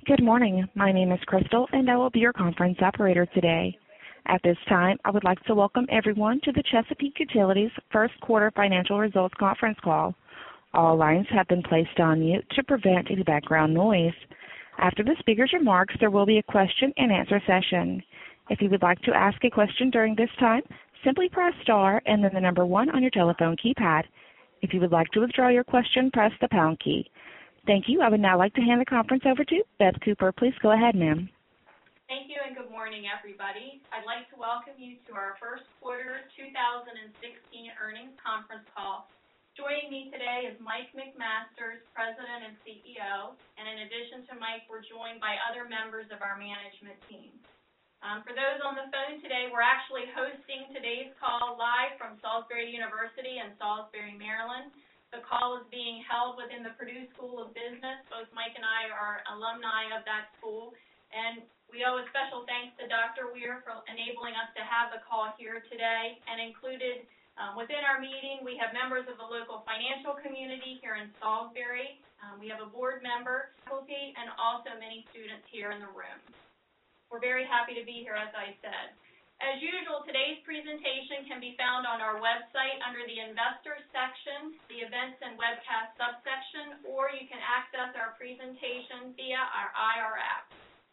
Good morning. My name is Crystal, and I will be your conference operator today. At this time, I would like to welcome everyone to the Chesapeake Utilities First Quarter Financial Results Conference Call. All lines have been placed on mute to prevent any background noise. After the speaker's remarks, there will be a question-and-answer session. If you would like to ask a question during this time, simply press star and then the number 1 on your telephone keypad. If you would like to withdraw your question, press the pound key. Thank you. I would now like to hand the conference over to Beth Cooper. Please go ahead, ma'am. Thank you and good morning, everybody. I'd like to welcome you to our first quarter 2016 earnings conference call. Joining me today is Mike McMasters, President and CEO, and in addition to Mike, we're joined by other members of our management team. For those on the phone today, we're actually hosting today's call live from Salisbury University in Salisbury, Maryland. The call is being held within the Purdue School of Business. Both Mike and I are alumni of that school, and we owe a special thanks to Dr. Weir for enabling us to have the call here today. And included within our meeting, we have members of the local financial community here in Salisbury. We have a board member, faculty, and also many students here in the room. We're very happy to be here, as I said. As usual, today's presentation can be found on our website under the Investors section, the Events and Webcast subsection, or you can access our presentation via our IR app.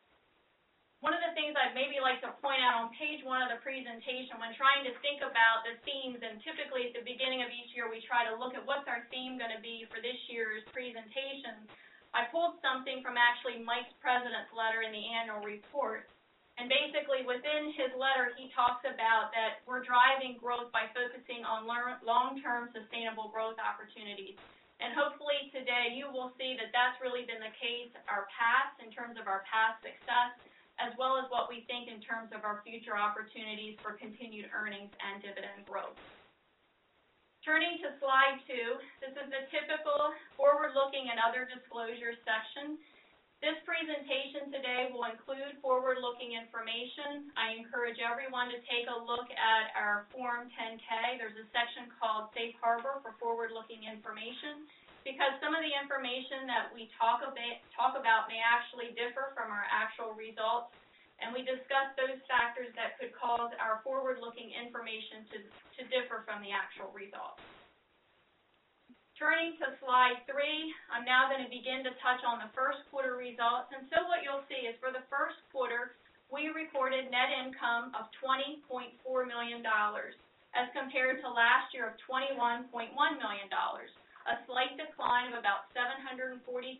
One of the things I'd maybe like to point out on page 1 of the presentation when trying to think about the themes, and typically at the beginning of each year we try to look at what's our theme going to be for this year's presentation, I pulled something from actually Mike's President's letter in the annual report. And basically, within his letter, he talks about that we're driving growth by focusing on long-term sustainable growth opportunities. And hopefully today you will see that that's really been the case, our past, in terms of our past success, as well as what we think in terms of our future opportunities for continued earnings and dividend growth. Turning to slide 2, this is the typical forward-looking and other disclosures section. This presentation today will include forward-looking information. I encourage everyone to take a look at our Form 10-K. There's a section called Safe Harbor for forward-looking information, because some of the information that we talk about may actually differ from our actual results, and we discuss those factors that could cause our forward-looking information to differ from the actual results. Turning to slide 3, I'm now going to begin to touch on the first quarter results. And so what you'll see is for the first quarter, we reported net income of $20.4 million as compared to last year of $21.1 million, a slight decline of about $740,000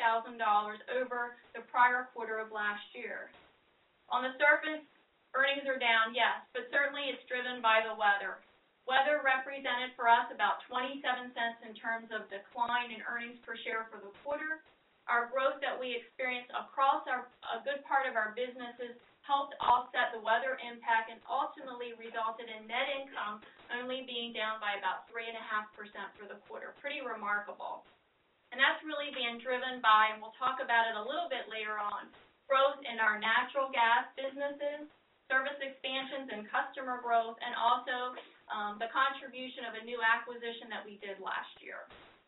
over the prior quarter of last year. On the surface, earnings are down, yes, but certainly it's driven by the weather. Weather represented for us about 27 cents in terms of decline in earnings per share for the quarter. Our growth that we experienced across a good part of our businesses helped offset the weather impact and ultimately resulted in net income only being down by about 3.5% for the quarter. Pretty remarkable. And that's really being driven by, and we'll talk about it a little bit later on, growth in our natural gas businesses, service expansions and customer growth, and also the contribution of a new acquisition that we did last year.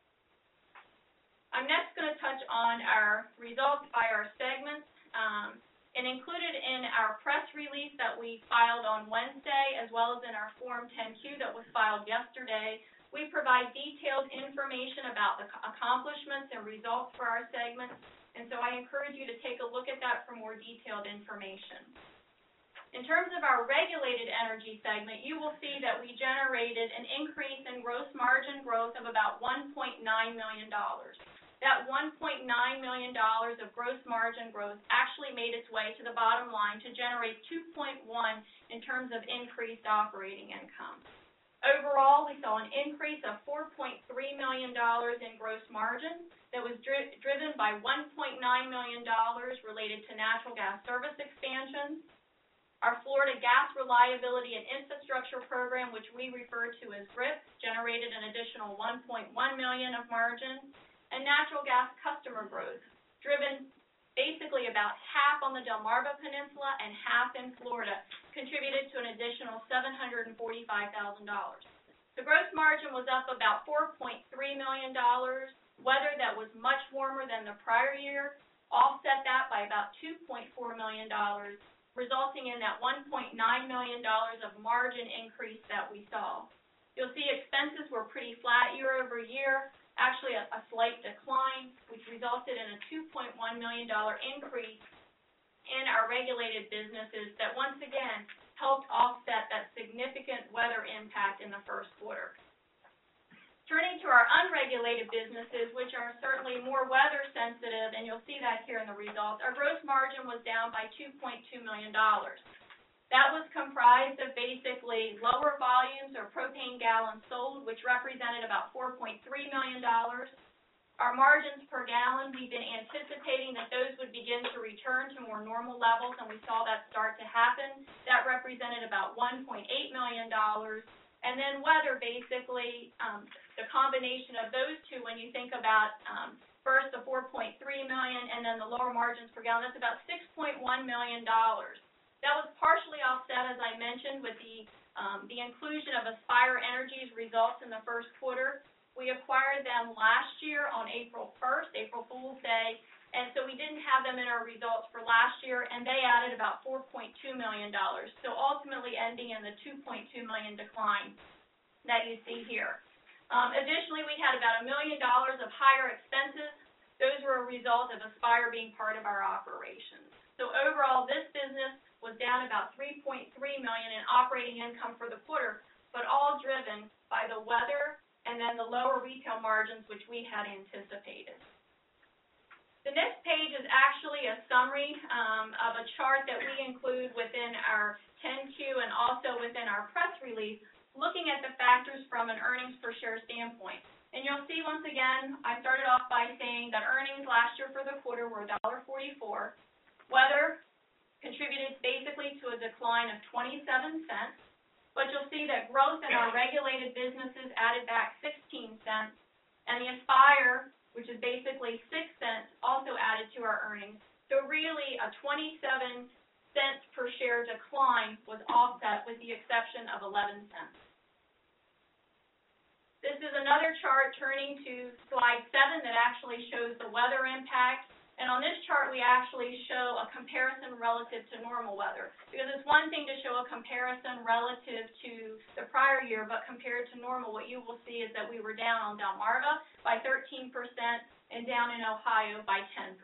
I'm next going to touch on our results by our segments. And included in our press release that we filed on Wednesday, as well as in our Form 10-Q that was filed yesterday, we provide detailed information about the accomplishments and results for our segments. And so I encourage you to take a look at that for more detailed information. In terms of our regulated energy segment, you will see that we generated an increase in gross margin growth of about $1.9 million. That $1.9 million of gross margin growth actually made its way to the bottom line to generate 2.1 in terms of increased operating income. Overall, we saw an increase of $4.3 million in gross margin that was driven by $1.9 million related to natural gas service expansions. Our Florida Gas Reliability and Infrastructure Program, which we refer to as GRIP, generated an additional $1.1 million of margin, and natural gas customer growth, driven basically about half on the Delmarva Peninsula and half in Florida, contributed to an additional $745,000. The gross margin was up about $4.3 million. Weather that was much warmer than the prior year offset that by about $2.4 million, resulting in that $1.9 million of margin increase that we saw. You'll see expenses were pretty flat year over year, actually a slight decline, which resulted in a $2.1 million increase in our regulated businesses that once again helped offset that significant weather impact in the first quarter. Turning to our unregulated businesses, which are certainly more weather sensitive, and you'll see that here in the results, our gross margin was down by $2.2 million. That was comprised of basically lower volumes or propane gallons sold, which represented about $4.3 million. Our margins per gallon, we've been anticipating that those would begin to return to more normal levels, and we saw that start to happen. That represented about $1.8 million. And then weather, basically, the combination of those two, when you think about first the $4.3 million and then the lower margins per gallon, that's about $6.1 million. That was partially offset, as I mentioned, with the inclusion of Aspire Energy's results in the first quarter. We acquired them last year on April 1st, April Fool's Day, and so we didn't have them in our results for last year, and they added about $4.2 million, so ultimately ending in the $2.2 million decline that you see here. Additionally, we had about $1 million of higher expenses. Those were a result of Aspire being part of our operations. So overall, this business was down about $3.3 million in operating income for the quarter, but all driven by the weather and then the lower retail margins, which we had anticipated. The next page is actually a summary of a chart that we include within our 10-Q and also within our press release, looking at the factors from an earnings per share standpoint. And you'll see once again, I started off by saying that earnings last year for the quarter were $1.44. Weather contributed basically to a decline of 27 cents, but you'll see that growth in our regulated businesses added back 16 cents, and the Aspire, which is basically 6 cents, also added to our earnings. So really a 27 cents per share decline was offset with the exception of 11 cents. This is another chart turning to slide 7 that actually shows the weather impact. And on this chart, we actually show a comparison relative to normal weather. Because it's one thing to show a comparison relative to the prior year, but compared to normal, what you will see is that we were down on Delmarva by 13% and down in Ohio by 10%.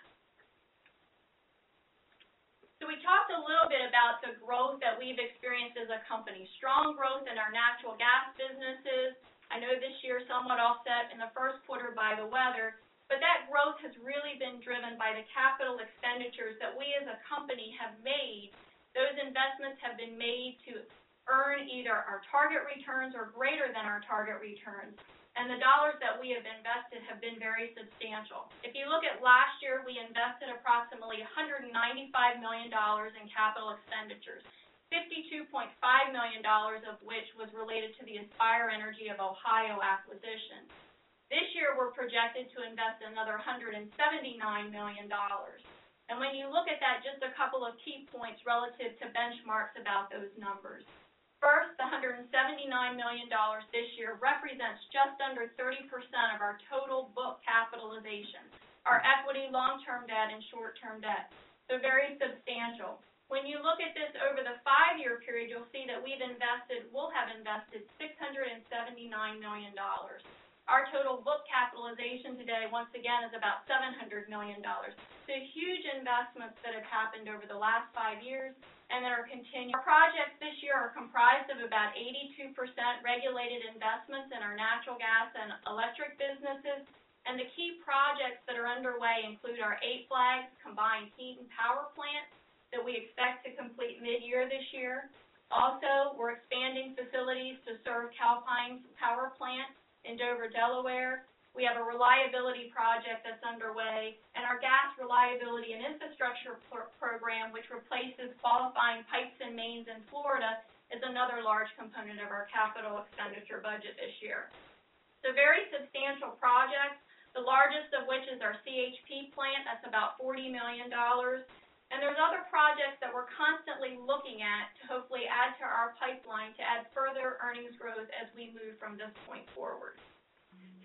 So we talked a little bit about the growth that we've experienced as a company. Strong growth in our natural gas businesses. I know this year somewhat offset in the first quarter by the weather. But that growth has really been driven by the capital expenditures that we as a company have made. Those investments have been made to earn either our target returns or greater than our target returns. And the dollars that we have invested have been very substantial. If you look at last year, we invested approximately $195 million in capital expenditures, $52.5 million of which was related to the Aspire Energy of Ohio acquisition. This year, we're projected to invest another $179 million. And when you look at that, just a couple of key points relative to benchmarks about those numbers. First, the $179 million this year represents just under 30% of our total book capitalization, our equity, long-term debt, and short-term debt. So very substantial. When you look at this over the 5-year period, you'll see that we'll have invested $679 million. Our total book capitalization today, once again, is about $700 million. So huge investments that have happened over the last 5 years and that are continuing. Our projects this year are comprised of about 82% regulated investments in our natural gas and electric businesses. And the key projects that are underway include our 8 Flags combined heat and power plant that we expect to complete mid-year this year. Also, we're expanding facilities to serve Calpine's power plant in Dover, Delaware. We have a reliability project that's underway, and our gas reliability and infrastructure program, which replaces qualifying pipes and mains in Florida, is another large component of our capital expenditure budget this year. So very substantial projects, the largest of which is our CHP plant. That's about $40 million. And there's other projects that we're constantly looking at to hopefully add to our pipeline to add further earnings growth as we move from this point forward.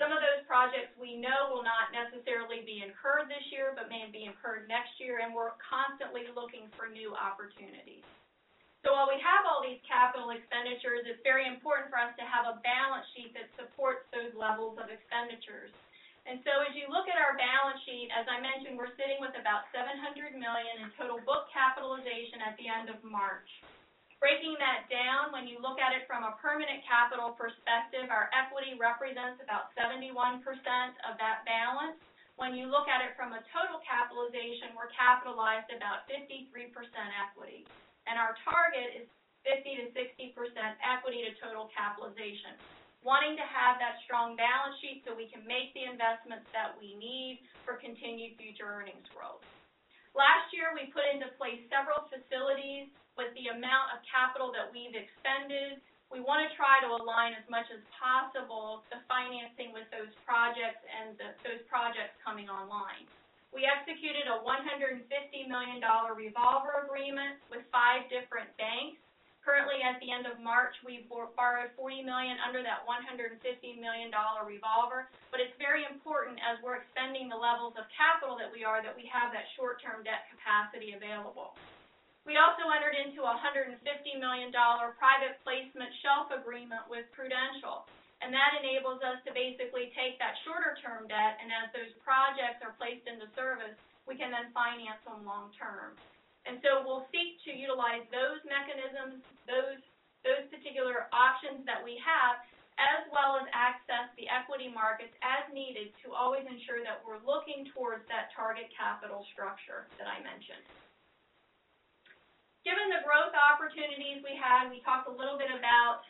Some of those projects we know will not necessarily be incurred this year, but may be incurred next year, and we're constantly looking for new opportunities. So while we have all these capital expenditures, it's very important for us to have a balance sheet that supports those levels of expenditures. And so as you look at our balance sheet, as I mentioned, we're sitting with about $700 million in total book capitalization at the end of March. Breaking that down, when you look at it from a permanent capital perspective, our equity represents about 71% of that balance. When you look at it from a total capitalization, we're capitalized about 53% equity. And our target is 50 to 60% equity to total capitalization. Wanting to have that strong balance sheet so we can make the investments that we need for continued future earnings growth. Last year, we put into place several facilities with the amount of capital that we've expended. We want to try to align as much as possible the financing with those projects and those projects coming online. We executed a $150 million revolver agreement with 5 different banks. Currently, at the end of March, we've borrowed $40 million under that $150 million revolver, but it's very important as we're expending the levels of capital that we have that short-term debt capacity available. We also entered into a $150 million private placement shelf agreement with Prudential, and that enables us to basically take that shorter-term debt, and as those projects are placed into service, we can then finance them long-term. And so we'll seek to utilize those mechanisms, those particular options that we have, as well as access the equity markets as needed to always ensure that we're looking towards that target capital structure that I mentioned. Given the growth opportunities we had, we talked a little bit about,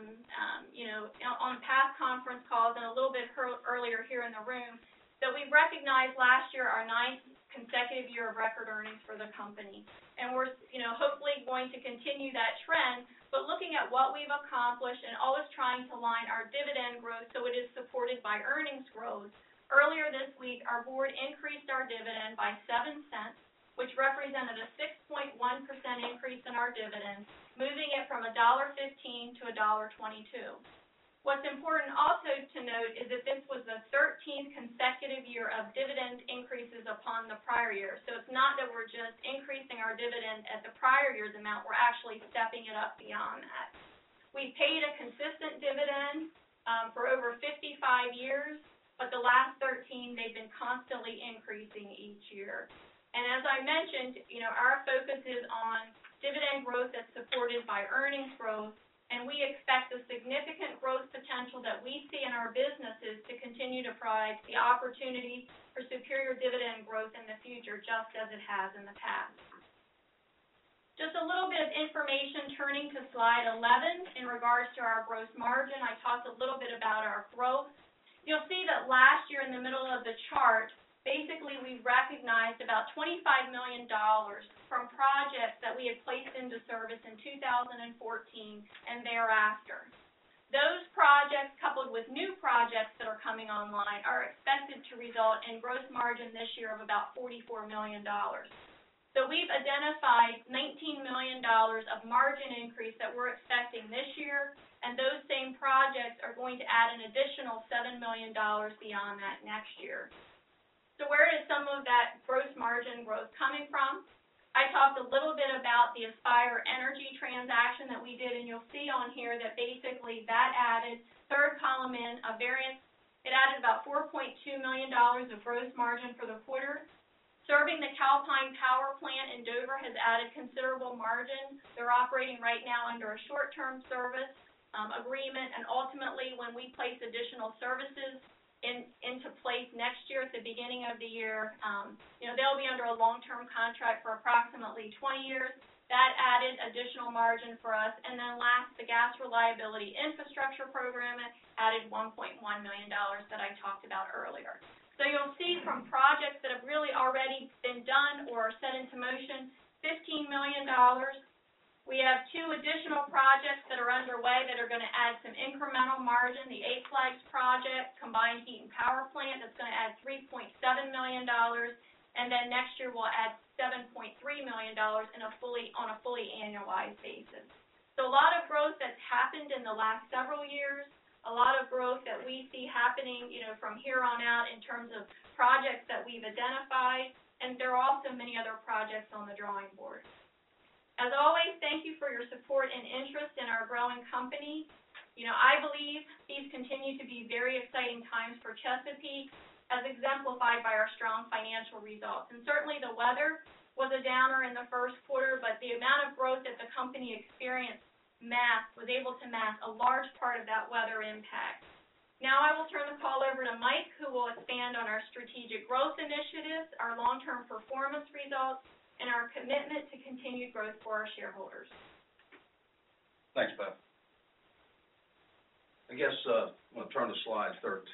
on past conference calls and a little bit earlier here in the room, that we recognized last year our 9th consecutive year of record earnings for the company. And we're, hopefully going to continue that trend, but looking at what we've accomplished and always trying to align our dividend growth so it is supported by earnings growth. Earlier this week, our board increased our dividend by 7 cents, which represented a 6.1% increase in our dividend, moving it from $1.15 to $1.22. What's important also to note is that this was the 13th consecutive year of dividend increases upon the prior year. So it's not that we're just increasing our dividend at the prior year's amount, we're actually stepping it up beyond that. We paid a consistent dividend for over 55 years, but the last 13, they've been constantly increasing each year. And as I mentioned, our focus is on dividend growth that's supported by earnings growth, and we expect the significant growth potential that we see in our businesses to continue to provide the opportunity for superior dividend growth in the future, just as it has in the past. Just a little bit of information turning to slide 11 in regards to our gross margin. I talked a little bit about our growth. You'll see that last year in the middle of the chart, basically, we recognized about $25 million from projects that we had placed into service in 2014 and thereafter. Those projects, coupled with new projects that are coming online, are expected to result in gross margin this year of about $44 million. So we've identified $19 million of margin increase that we're expecting this year, and those same projects are going to add an additional $7 million beyond that next year. So where is some of that gross margin growth coming from? I talked a little bit about the Aspire Energy transaction that we did, and you'll see on here that basically that added, third column in, a variance. It added about $4.2 million of gross margin for the quarter. Serving the Calpine Power Plant in Dover has added considerable margin. They're operating right now under a short-term service agreement, and ultimately when we place additional services into place next year at the beginning of the year, they'll be under a long-term contract for approximately 20 years. That added additional margin for us. And then last, the Gas Reliability Infrastructure Program added $1.1 million that I talked about earlier. So you'll see from projects that have really already been done or set into motion, $15 million. We have 2 additional projects that are underway that are going to add some incremental margin. The Eight Flags project, combined heat and power plant, that's going to add $3.7 million. And then next year we'll add $7.3 million on a fully annualized basis. So a lot of growth that's happened in the last several years. a lot of growth that we see happening, from here on out in terms of projects that we've identified, and there are also many other projects on the drawing board. As always, thank you for your support and interest in our growing company. I believe these continue to be very exciting times for Chesapeake, as exemplified by our strong financial results. And certainly the weather was a downer in the first quarter, but the amount of growth that the company experienced was able to mask a large part of that weather impact. Now I will turn the call over to Mike, who will expand on our strategic growth initiatives, our long-term performance results, and our commitment to continued growth for our shareholders. Thanks, Beth. I guess I'm going to turn to slide 14,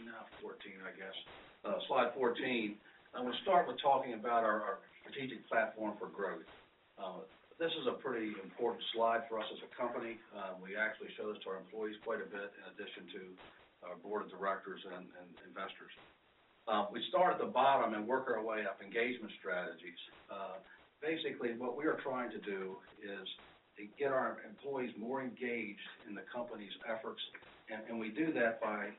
I guess. Slide 14, I'm going to start with talking about our strategic platform for growth. This is a pretty important slide for us as a company. We actually show this to our employees quite a bit, in addition to our board of directors and investors. We start at the bottom and work our way up, engagement strategies. Basically, what we are trying to do is to get our employees more engaged in the company's efforts, and we do that by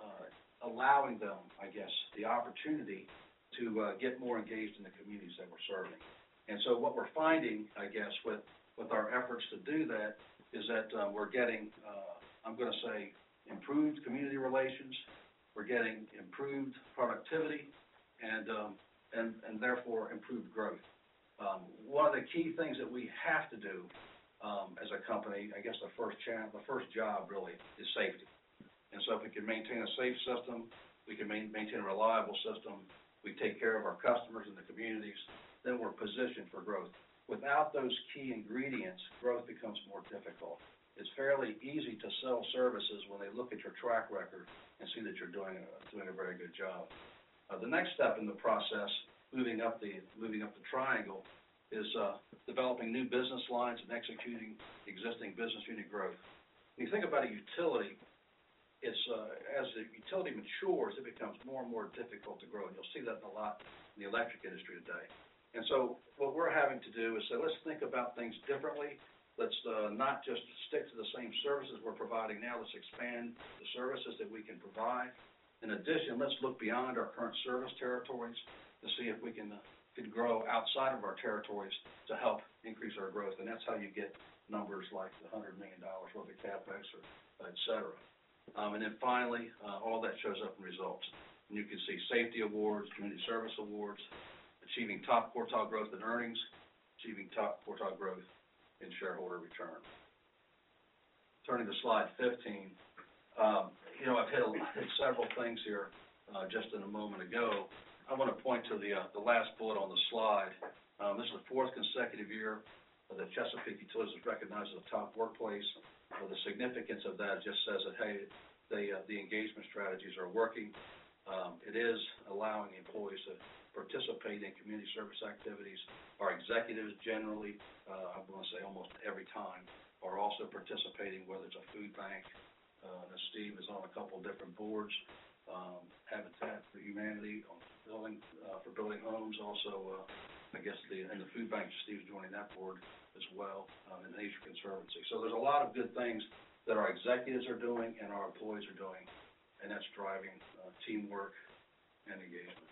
allowing them, I guess, the opportunity to get more engaged in the communities that we're serving. And so what we're finding, I guess, with our efforts to do that is that we're getting, I'm going to say, improved community relations, we're getting improved productivity, and therefore improved growth. One of the key things that we have to do as a company, I guess the first job really is safety. And so if we can maintain a safe system, we can maintain a reliable system, we take care of our customers and the communities, then we're positioned for growth. Without those key ingredients, growth becomes more difficult. It's fairly easy to sell services when they look at your track record and see that you're doing a very good job. The next step in the process, moving up the triangle, is developing new business lines and executing existing business unit growth. When you think about a utility, it's as the utility matures, it becomes more and more difficult to grow, and you'll see that a lot in the electric industry today. And so what we're having to do is say, let's think about things differently. Let's not just stick to the same services we're providing now. Let's expand the services that we can provide. In addition, let's look beyond our current service territories to see if we can grow outside of our territories to help increase our growth. And that's how you get numbers like the $100 million worth of CapEx, or et cetera. And then finally, all that shows up in results. And you can see safety awards, community service awards, achieving top quartile growth in earnings, achieving top quartile growth in shareholder return. Turning to slide 15, I've hit several things here just in a moment ago. I want to point to the last bullet on the slide. This is the fourth consecutive year that Chesapeake Utilities is recognized as a top workplace. The significance of that just says that, hey, the engagement strategies are working. It is allowing employees to participate in community service activities. Our executives generally, I'm going to say almost every time, are also participating, whether it's a food bank. Steve is on a couple of different boards, Habitat for Humanity, for building homes. Also, I guess in the food bank, Steve's joining that board as well, in Nature Conservancy. So there's a lot of good things that our executives are doing and our employees are doing, and that's driving teamwork and engagement.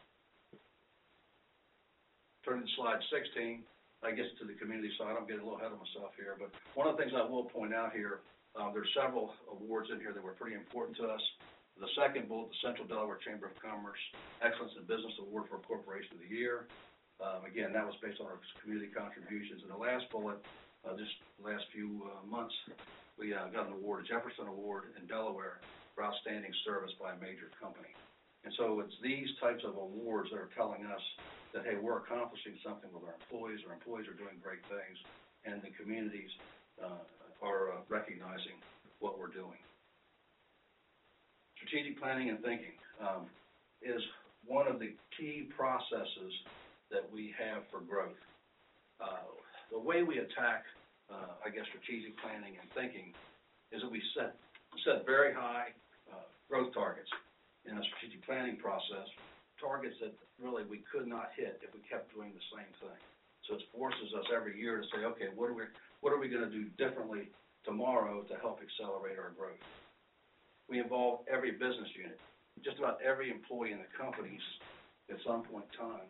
Turning to slide 16, I guess to the community side. I'm getting a little ahead of myself here, but one of the things I will point out here, there's several awards in here that were pretty important to us. The second bullet, the Central Delaware Chamber of Commerce Excellence in Business Award for Corporation of the Year. Again, that was based on our community contributions. And the last bullet, just the last few months, we got an award, a Jefferson Award in Delaware for outstanding service by a major company. And so it's these types of awards that are telling us that, hey, we're accomplishing something with our employees are doing great things, and the communities are recognizing what we're doing. Strategic planning and thinking is one of the key processes that we have for growth. The way we attack, strategic planning and thinking is that we set very high growth targets in a strategic planning process, targets that really we could not hit if we kept doing the same thing. So it forces us every year to say, okay, what are we going to do differently tomorrow to help accelerate our growth? We involve every business unit. Just about every employee in the company at some point in time,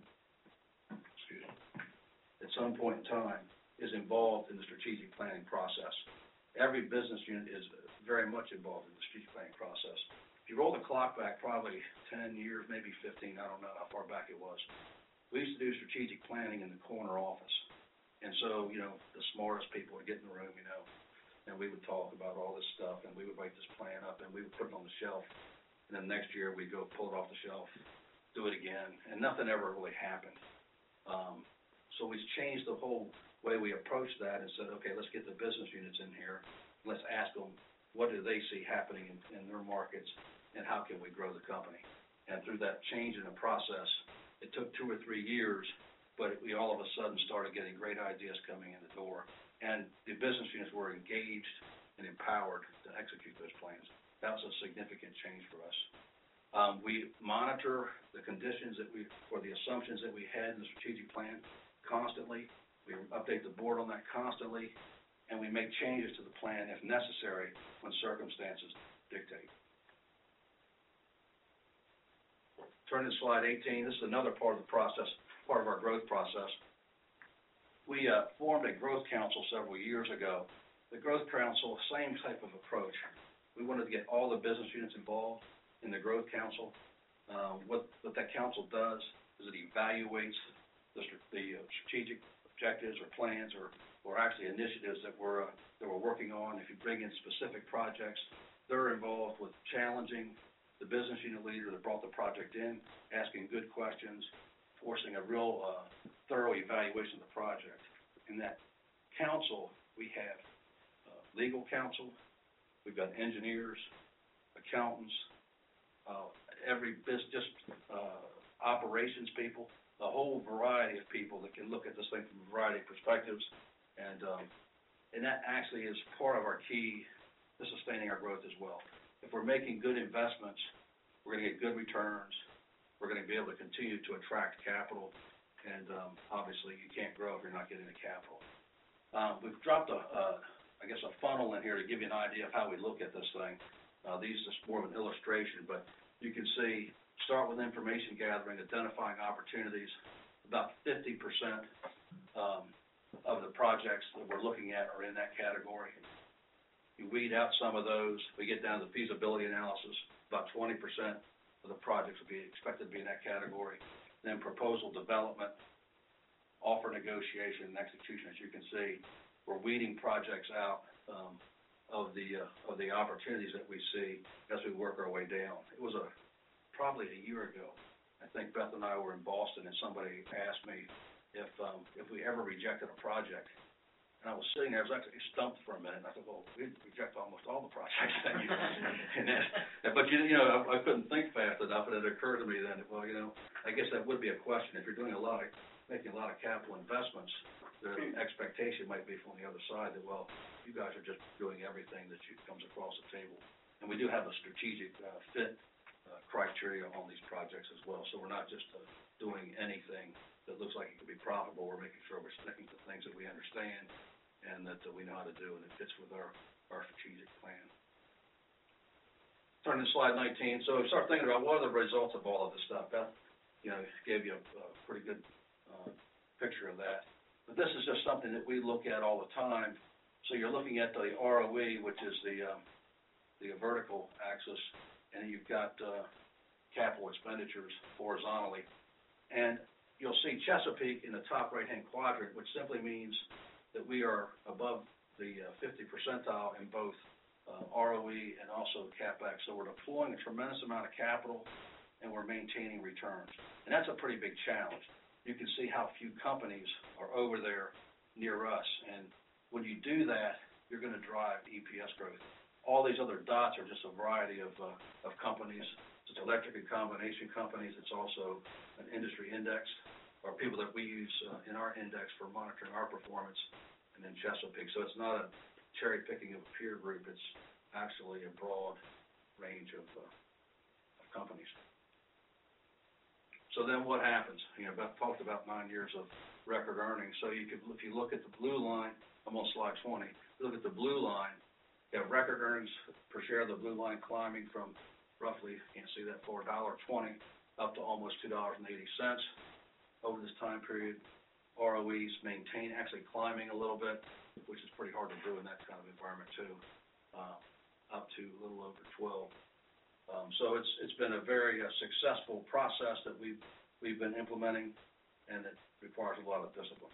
is involved in the strategic planning process. Every business unit is very much involved in the strategic planning process. If you roll the clock back probably 10 years, maybe 15, I don't know how far back it was, we used to do strategic planning in the corner office. And so, the smartest people would get in the room, and we would talk about all this stuff, and we would write this plan up, and we would put it on the shelf. And then next year, we'd go pull it off the shelf, do it again, and nothing ever really happened. So we changed the whole way we approached that and said, okay, let's get the business units in here. Let's ask them, what do they see happening in their markets, and how can we grow the company? And through that change in the process, it took 2 or 3 years, but we all of a sudden started getting great ideas coming in the door. And the business units were engaged and empowered to execute those plans. That was a significant change for us. We monitor the conditions or the assumptions that we had in the strategic plan constantly. We update the board on that constantly, and we make changes to the plan if necessary when circumstances dictate. Turning to slide 18, this is another part of the process, part of our growth process. We formed a growth council several years ago. The growth council, same type of approach. We wanted to get all the business units involved in the growth council. What that council does is it evaluates the strategic objectives or plans or actually initiatives that we're working on. If you bring in specific projects, they're involved with challenging the business unit leader that brought the project in, asking good questions, forcing a real thorough evaluation of the project. In that council, we have legal counsel, we've got engineers, accountants, operations people, a whole variety of people that can look at this thing from a variety of perspectives, and that actually is part of our key to sustaining our growth as well. If we're making good investments, we're going to get good returns, we're going to be able to continue to attract capital, and obviously you can't grow if you're not getting the capital. We've dropped a funnel in here to give you an idea of how we look at this thing. These are just more of an illustration, but you can see, start with information gathering, identifying opportunities. About 50% of the projects that we're looking at are in that category. You weed out some of those, we get down to the feasibility analysis. About 20% of the projects will be expected to be in that category. Then proposal development, offer negotiation, and execution. As you can see, we're weeding projects out of the opportunities that we see as we work our way down. It was probably a year ago. I think Beth and I were in Boston, and somebody asked me if we ever rejected a project. And I was sitting there, I was actually stumped for a minute, and I thought, well, we reject almost all the projects. But I couldn't think fast enough, and it occurred to me then, well, I guess that would be a question. If you're doing making a lot of capital investments, the expectation might be from the other side that, well, you guys are just doing everything that comes across the table. And we do have a strategic fit criteria on these projects as well. So we're not just doing anything that looks like it could be profitable. We're making sure we're sticking to things that we understand and that we know how to do, and it fits with our strategic plan. Turn to slide 19. So we start thinking about what are the results of all of this stuff. Beth, gave you a pretty good picture of that. But this is just something that we look at all the time. So you're looking at the ROE, which is the vertical axis, and you've got capital expenditures horizontally. And you'll see Chesapeake in the top right-hand quadrant, which simply means that we are above the 50 percentile in both ROE and also CapEx. So we're deploying a tremendous amount of capital, and we're maintaining returns. And that's a pretty big challenge. You can see how few companies are over there near us. And when you do that, you're going to drive EPS growth. All these other dots are just a variety of companies. It's electric and combination companies. It's also an industry index, or people that we use in our index for monitoring our performance, and then Chesapeake. So it's not a cherry picking of a peer group. It's actually a broad range of companies. So then what happens? Beth talked about 9 years of record earnings. So if you look at the blue line, I'm on slide 20. If you look at the blue line, We have record earnings per share, the blue line climbing from roughly, can't see that, $4.20 up to almost $2.80 over this time period. ROEs maintain, actually climbing a little bit, which is pretty hard to do in that kind of environment too, up to a little over 12. So it's been a very successful process that we've been implementing, and it requires a lot of discipline.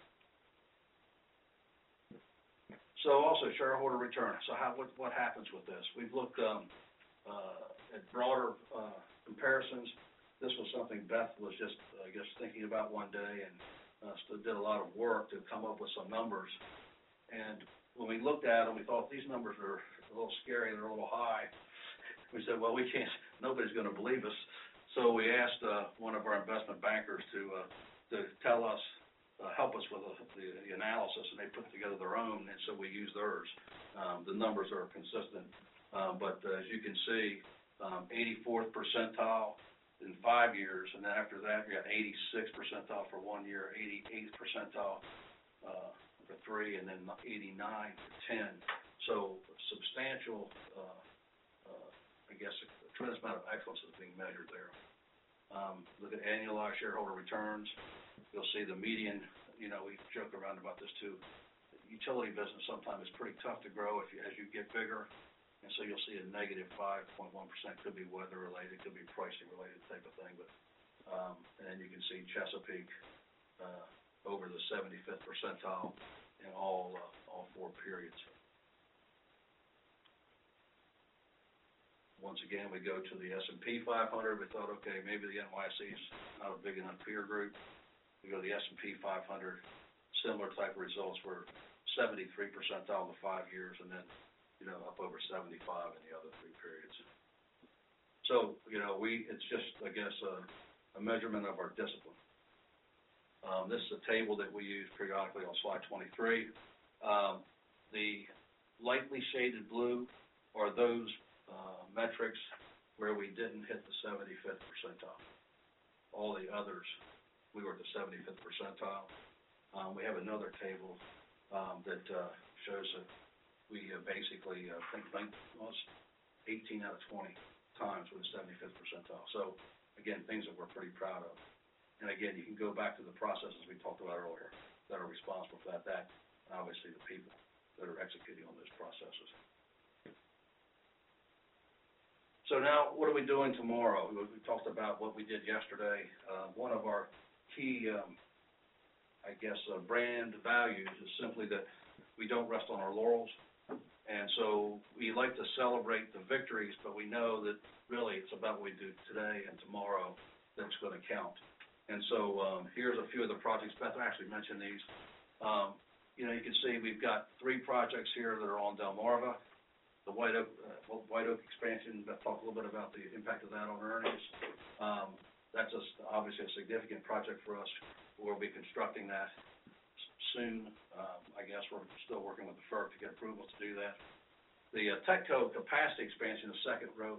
So also shareholder return. So what happens with this? We've looked at broader comparisons. This was something Beth was just, I guess, thinking about one day, and still did a lot of work to come up with some numbers. And when we looked at them, we thought these numbers are a little scary, they're a little high. We said, well, we can't, nobody's going to believe us. So we asked one of our investment bankers to tell us, help us with the analysis, and they put together their own, and so we use theirs. The numbers are consistent, but as you can see, 84th percentile in 5 years, and then after that, you got 86th percentile for 1 year, 88th percentile for 3, and then 89 for 10. So substantial, I guess, a tremendous amount of excellence is being measured there. Look at annualized shareholder returns. You'll see the median. You know, we joke around about this too. The utility business sometimes is pretty tough to grow as you get bigger. And so you'll see a negative 5.1%, could be weather related, could be pricing related type of thing. But and then you can see Chesapeake over the 75th percentile in all 4 periods. Once again, we go to the S&P 500. We thought, okay, maybe the NYSE is not a big enough peer group. We go to the S&P 500. Similar type of results were 73 percentile in the 5 years, and then up over 75 in the other 3 periods. So, it's just, I guess, a measurement of our discipline. This is a table that we use periodically on slide 23. The lightly shaded blue are those metrics where we didn't hit the 75th percentile. All the others, we were at the 75th percentile. We have another table that shows that we basically think almost 18 out of 20 times with the 75th percentile. So, again, things that we're pretty proud of. And, again, you can go back to the processes we talked about earlier that are responsible for that, and obviously the people that are executing on those processes. So now, what are we doing tomorrow? We talked about what we did yesterday. One of our key, brand values is simply that we don't rest on our laurels. And so we like to celebrate the victories, but we know that really it's about what we do today and tomorrow that's going to count. And so here's a few of the projects. Beth actually mentioned these. You can see we've got 3 projects here that are on Delmarva. The White Oak expansion, Beth talked a little bit about the impact of that on earnings. That's obviously a significant project for us. We'll be constructing that soon. I guess we're still working with the FERC to get approval to do that. The TETCO capacity expansion, the second row,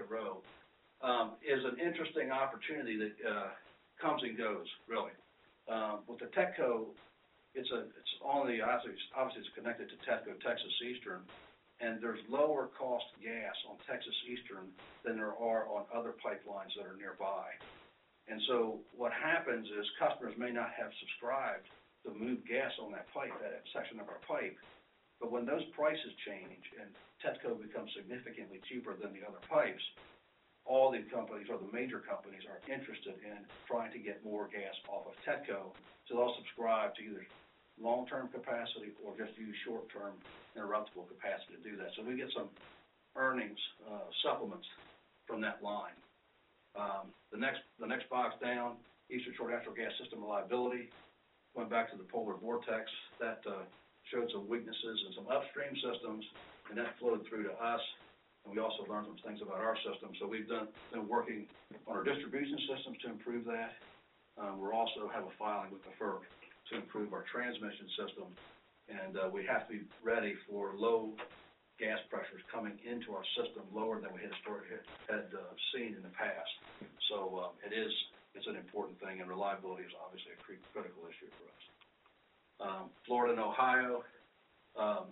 is an interesting opportunity that comes and goes, really. With the TETCO, it's on the, obviously it's connected to TETCO, Texas Eastern, and there's lower cost gas on Texas Eastern than there are on other pipelines that are nearby. And so what happens is customers may not have subscribed to move gas on that pipe, that section of our pipe, but when those prices change and TETCO becomes significantly cheaper than the other pipes, all the companies or the major companies are interested in trying to get more gas off of TETCO, so they'll subscribe to either long-term capacity or just use short-term interruptible capacity to do that. So we get some earnings supplements from that line. The next box down, Eastern Shore Natural Gas System reliability. Went back to the polar vortex. That showed some weaknesses in some upstream systems, and that flowed through to us. And we also learned some things about our system. So we've been working on our distribution systems to improve that. We also have a filing with the FERC to improve our transmission system, and we have to be ready for low gas pressures coming into our system, lower than we had seen in the past. So it's an important thing, and reliability is obviously a critical issue for us. Florida and Ohio,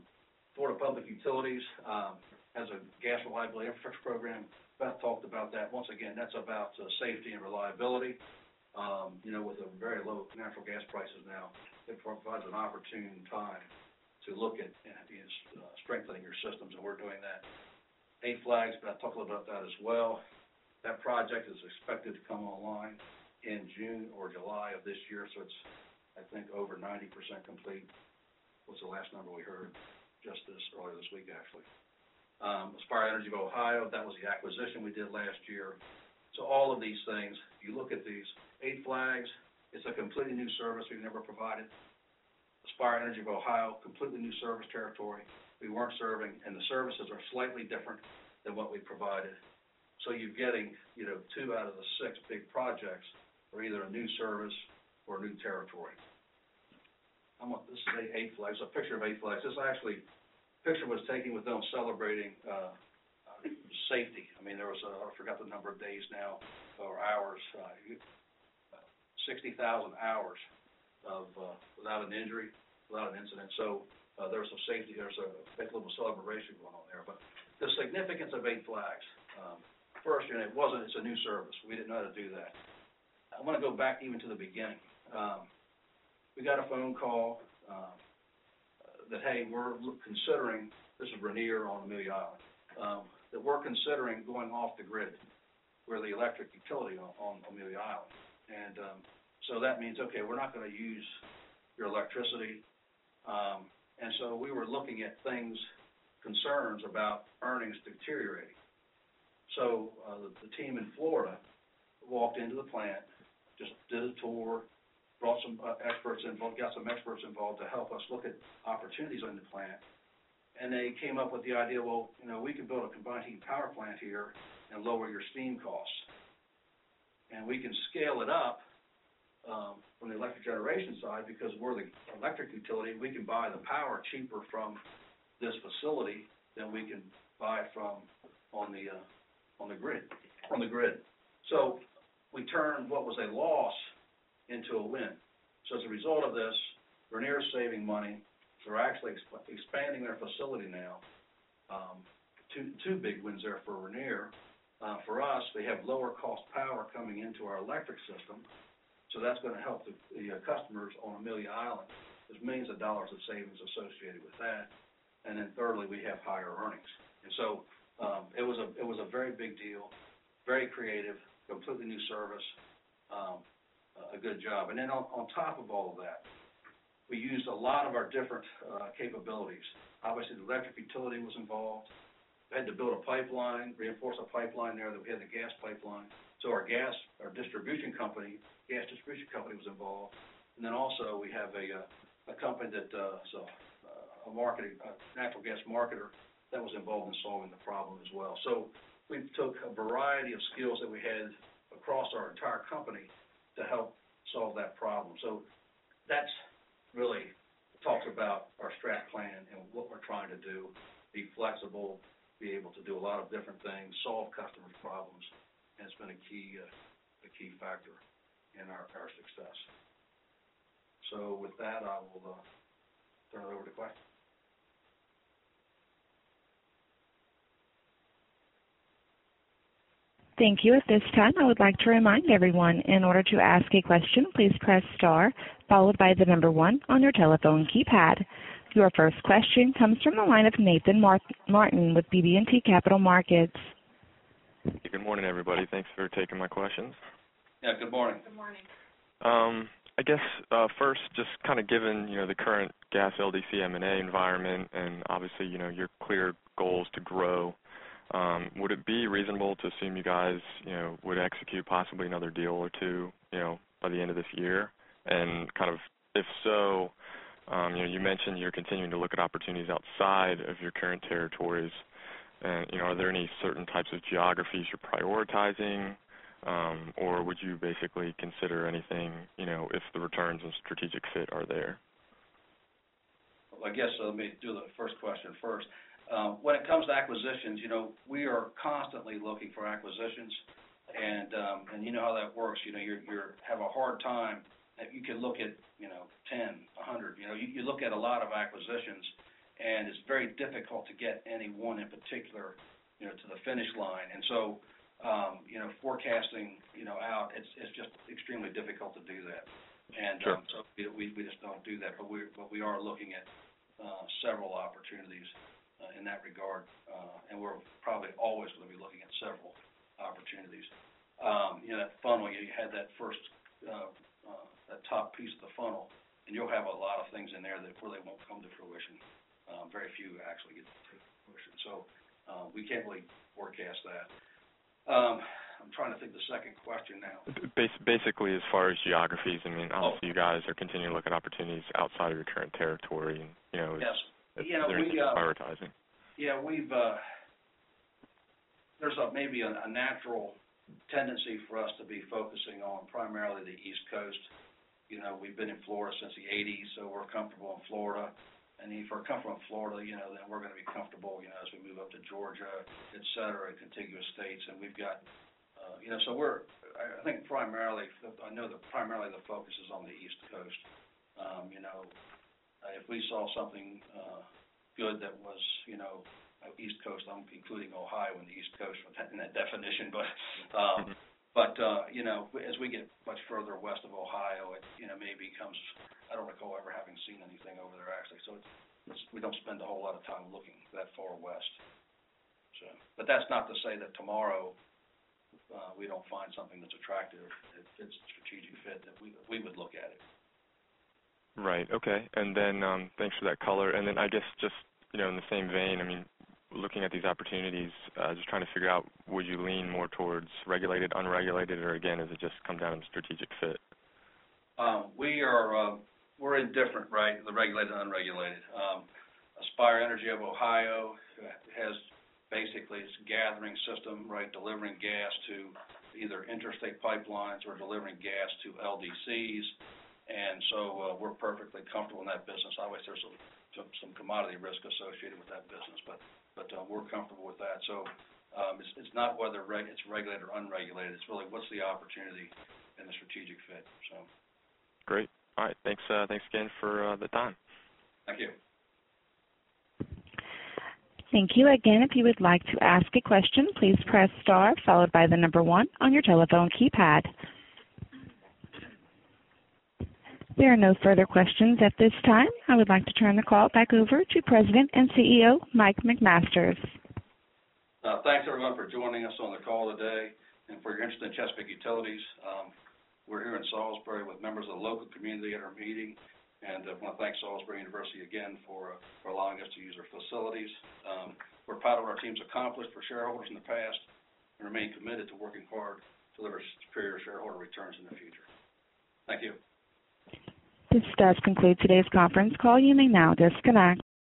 Florida Public Utilities has a gas reliability infrastructure program. Beth talked about that. Once again, that's about safety and reliability. With the very low natural gas prices now, it provides an opportune time to look at strengthening your systems, and we're doing that. 8 Flags, Beth talked a little about that as well. That project is expected to come online in June or July of this year, so it's, I think, over 90% complete. What's the last number we heard? Just earlier this week, actually. Aspire Energy of Ohio, that was the acquisition we did last year. So all of these things, you look at these. 8 Flags, it's a completely new service we've never provided. Aspire Energy of Ohio, completely new service territory we weren't serving, and the services are slightly different than what we provided. So you're getting, 2 out of the 6 big projects are either a new service or a new territory. This is 8 Flags, a picture of 8 Flags. This picture was taken with them celebrating safety. I mean, there was, I forgot the number of days now, or hours, 60,000 hours of without an injury, without an incident. So there was some safety, there's a big little celebration going on there. But the significance of 8 Flags, first, it's a new service. We didn't know how to do that. I want to go back even to the beginning. We got a phone call that, hey, we're considering, this is Rainier on Amelia Island, that we're considering going off the grid. We're the electric utility on Amelia Island. And so that means, okay, we're not going to use your electricity. And so we were looking at concerns about earnings deteriorating. So the team in Florida walked into the plant, just did a tour, brought some experts involved, got some experts involved to help us look at opportunities in the plant. And they came up with the idea, well, we could build a combined heat and power plant here and lower your steam costs. And we can scale it up from the electric generation side because we're the electric utility. We can buy the power cheaper from this facility than we can buy from on the grid. So we turned what was a loss into a win. So as a result of this, Rainier's saving money. They're actually expanding their facility now. Two big wins there for Rainier. For us, we have lower cost power coming into our electric system, so that's going to help the customers on Amelia Island. There's millions of dollars of savings associated with that. And then thirdly, we have higher earnings. And so it was a very big deal, very creative, completely new service, a good job. And then on top of all of that, we used a lot of our different capabilities. Obviously, the electric utility was involved. We had to build a pipeline, reinforce a pipeline there that we had the gas pipeline. So our distribution company was involved. And then also we have a company that a natural gas marketer that was involved in solving the problem as well. So we took a variety of skills that we had across our entire company to help solve that problem. So that's really talks about our strat plan and what we're trying to do, be flexible, be able to do a lot of different things, solve customers' problems, and it's been a key factor in our success. So with that, I will turn it over to questions. Thank you. At this time, I would like to remind everyone, in order to ask a question, please press star, followed by the number 1 on your telephone keypad. Your first question comes from the line of Nathan Martin with BB&T Capital Markets. Good morning, everybody. Thanks for taking my questions. Yeah, good morning. Good morning. I guess first, just kind of given the current gas LDC M&A environment and obviously your clear goals to grow, would it be reasonable to assume you guys would execute possibly another deal or two by the end of this year? And kind of if so, you mentioned you're continuing to look at opportunities outside of your current territories. And are there any certain types of geographies you're prioritizing? Or would you basically consider anything, if the returns and strategic fit are there? Well, I guess let me do the first question first. When it comes to acquisitions, we are constantly looking for acquisitions, and you know how that works. You have a hard time. You can look at 10, 100. You look at a lot of acquisitions, and it's very difficult to get any one in particular, to the finish line. And so, forecasting, out, it's just extremely difficult to do that. And sure. So we just don't do that. But we are looking at several opportunities in that regard, and we're probably always going to be looking at several opportunities. That funnel, you had that first, that top piece of the funnel, and you'll have a lot of things in there that really won't come to fruition. Very few actually get to fruition. So we can't really forecast that. I'm trying to think the second question now. Basically, as far as geographies, I mean, obviously you guys are continuing to look at opportunities outside of your current territory, and, Yes. They're prioritizing. Yeah, there's maybe a natural tendency for us to be focusing on primarily the East Coast. We've been in Florida since the 80s, so we're comfortable in Florida. And if we're comfortable in Florida, then we're going to be comfortable, as we move up to Georgia, et cetera, contiguous states. And we've got, so I think primarily, I know that primarily the focus is on the East Coast. If we saw something good that was, East Coast, I'm including Ohio in the East Coast in that definition, but as we get much further west of Ohio, it maybe becomes, I don't recall ever having seen anything over there actually. So we don't spend a whole lot of time looking that far west. So, but that's not to say that tomorrow we don't find something that's attractive, it fits the strategic fit, that we would look at it. Right. Okay. And then thanks for that color. And then I guess just in the same vein, I mean, looking at these opportunities, just trying to figure out, would you lean more towards regulated, unregulated, or again, does it just come down to strategic fit? We're indifferent, right? The regulated and unregulated. Aspire Energy of Ohio has basically its gathering system, right, delivering gas to either interstate pipelines or delivering gas to LDCs, and so we're perfectly comfortable in that business. Obviously, there's some commodity risk associated with that business, but we're comfortable with that. So it's not whether it's regulated or unregulated. It's really what's the opportunity and the strategic fit. So. Great. All right. Thanks again for the time. Thank you. Thank you. Again, if you would like to ask a question, please press star followed by the number 1 on your telephone keypad. There are no further questions at this time. I would like to turn the call back over to President and CEO Mike McMasters. Thanks, everyone, for joining us on the call today and for your interest in Chesapeake Utilities. We're here in Salisbury with members of the local community at our meeting, and I want to thank Salisbury University again for allowing us to use their facilities. We're proud of what our team's accomplished for shareholders in the past and remain committed to working hard to deliver superior shareholder returns in the future. Thank you. This does conclude today's conference call. You may now disconnect.